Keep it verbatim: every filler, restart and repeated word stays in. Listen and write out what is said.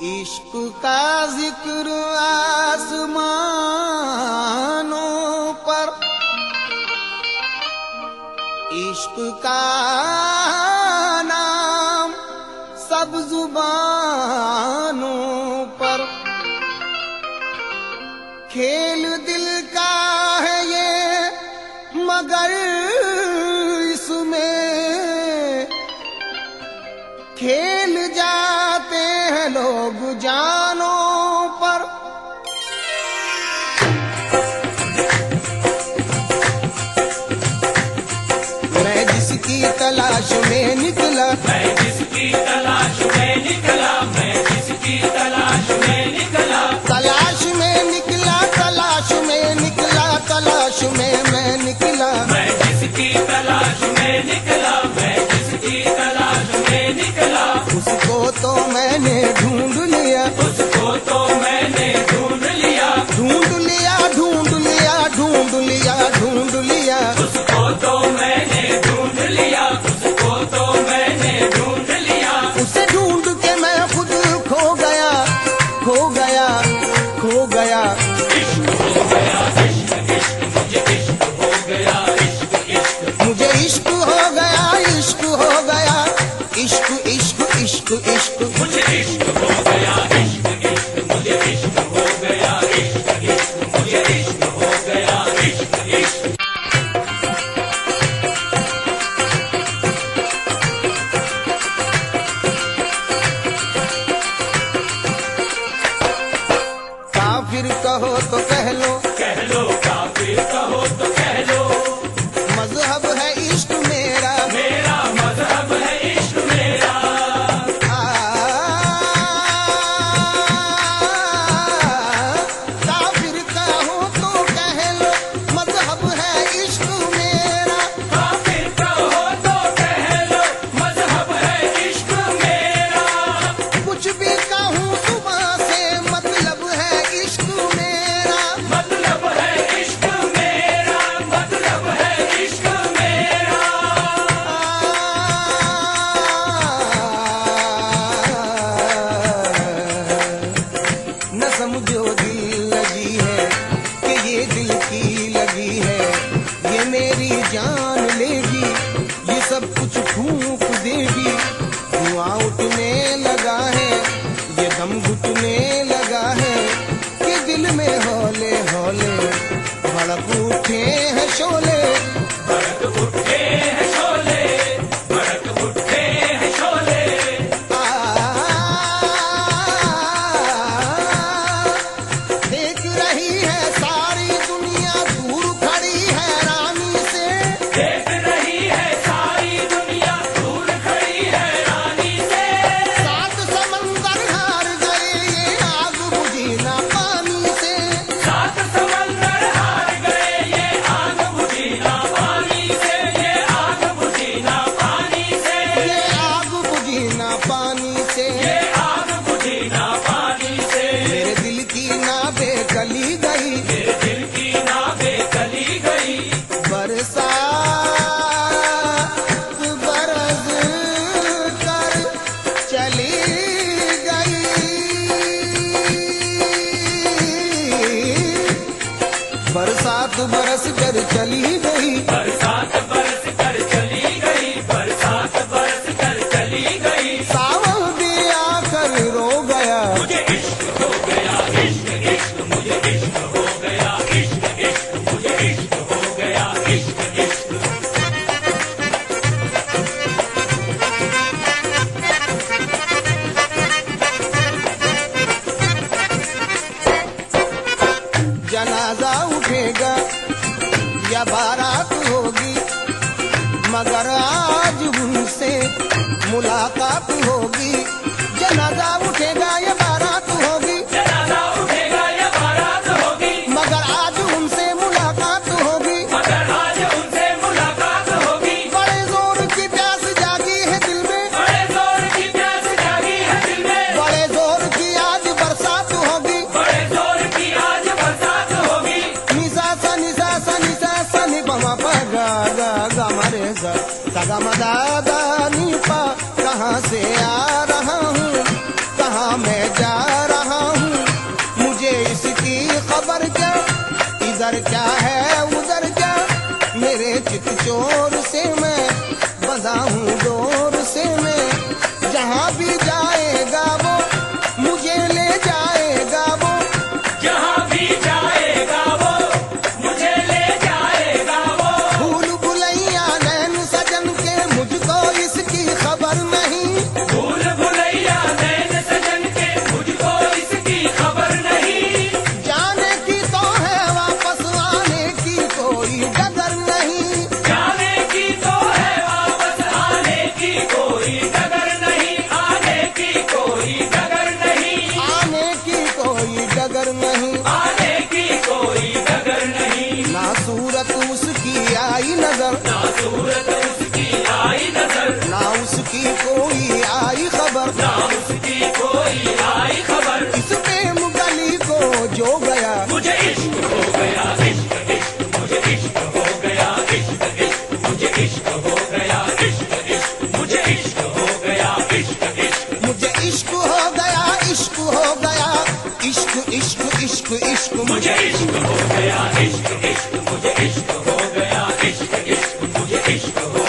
इश्क का जिक्र आसमानों पर, इश्क का नाम सब जुबानों पर, खेल दिल का है ये मगर इसमें खेल जाते हैं लोग जानों पर। मैं जिसकी तलाश में निकला, मैं जिसकी तलाश में निकला, मैं जिसकी तलाश में निकला, तलाश में निकला, तलाश में निकला, तलाश में मैं निकला, मैं जिसकी तलाश में निकला, मैं जिसकी तलाश में निकला, उसको तो मैंने ढूंढ लिया, उसको तो मैंने ढूंढ लिया, ढूंढ लिया, ढूंढ लिया, ढूंढ लिया, ढूंढ लिया, उसको तो मैंने ढूंढ लिया, उसको तो मैंने ढूंढ लिया, उसे ढूंढ के मैं खुद खो गया, खो गया, खो गया। इश्क हो गया, इश्क इश्क मुझे इश्क हो गया, इश्क इश्क मुझे इश्क हो गया, इश्क हो गया, इश्क इश्क इश्क इश्क मुझे इश्क हो गया, इश्क इश्क मुझे इश्क हो गया, इश्क इश्क मुझे इश्क हो गया, इश्क इश्क काफिर कहो तो कह लो, कह लो, काफिर कहो तो कह लो, मजहब है इश्क मेरा, मेरा मजहब है इश्क मेरा, आ, काफिर कहो तो कह लो, मजहब है इश्क मेरा, काफिर कहो तो कह लो, मजहब है इश्क मेरा, कुछ भी कहूँ सुबह से मतलब है इश्क मेरा, मतलब है इश्क मेरा, मतलब है इश्क मेरा, न समझो दिल लगी है कि ये दिल की लगी है, ये मेरी जान लेगी, ये सब कुछ फूंक देगी, धुआं उठने लगा है, ये दम घुटने लगा है, कि दिल में हौले हौले भड़क उठे हैं शोले, भड़क उठे हैं शोले, भड़क उठे हैं शोले, आ, देख रही है सारी दुनिया दूर खड़ी है रानी से, देख रही है सारी दुनिया दूर खड़ी है रानी से, सात समंदर हार गए ये आग बुझी ना पानी से, सात समंदर हार गए ये आग बुझी ना पानी से, ये आग बुझी ना पानी से, ये आग बुझी ना पानी से, ये आग बुझी ना पानी से, मेरे दिल की नावें गली गई, मेरे दिल की नावें गली गई, बरसात बरस कर चली गई, बरसात बरस कर चली गई, बरसात बरस कर चली गई, बरसात बरस कर चली गई, सावन भी आकर रो गया, मुझे इश्क हो गया, इश्क इश्क मुझे इश्क हो गया, इश्क इश्क मुझे इश्क हो गया, इश्क इश्क जनाजा उठेगा या बारात होगी, मगर आज उनसे मुलाकात होगी, जनाजा उठेगा या बारात होगी, जनाजा उठेगा या बारात होगी, मगर आज उनसे मुलाकात होगी, मगर आज उनसे मुलाकात होगी, बड़े जोर की प्यास जागी है दिल में, बड़े जोर की प्यास जागी है दिल में, बड़े जोर की आज बरसात होगी, बड़े जोर की आज बरसात होगी, निशा सा निशा सा निशा सा नि पमा पा गा गा गा मरे सा सा गा मा दा दा नि पा, कहाँ से आ रहा हूँ कहाँ मैं जा इधर क्या है उधर क्या, मेरे चित चोर से मैं बंधा हूँ डोर से मैं। जहाँ भी जाएगा वो मुझे ले जाएगा वो, जहाँ भी जाएगा वो मुझे ले जाएगा वो। भूल भुलैया नैन सजन के मुझको इसकी खबर नहीं, भूल भुलैया नैन सजन के मुझको इसकी खबर नहीं। जाने की तो है वापस आने की कोई डगर नहीं, जाने की तो है वापस आने की कोई डगर नहीं, आने की कोई डगर नहीं, आने की कोई डगर नहीं। आने की कोई डगर नहीं। ना सूरत उसकी आई नजर, ना सूरत उसकी आई नजर, ना उसकी कोई आई खबर, ना उसकी कोई आई खबर। इस प्रेम गली को जो गया मुझे इश्क हो गया, इश्क इश्क मुझे इश्क हो गया, इश्क इश्क मुझे इश्क हो गया, इश्क इश्क मुझे इश्क हो गया, इश्क इश्क मुझे इश्क हो गया, इश्क हो गया, इश्क इश्क इश्क इश्क मुझे इश्क हो गया, इश्क इश्क मुझे इश्क हो गया, इश्क इश्क मुझे इश्क हो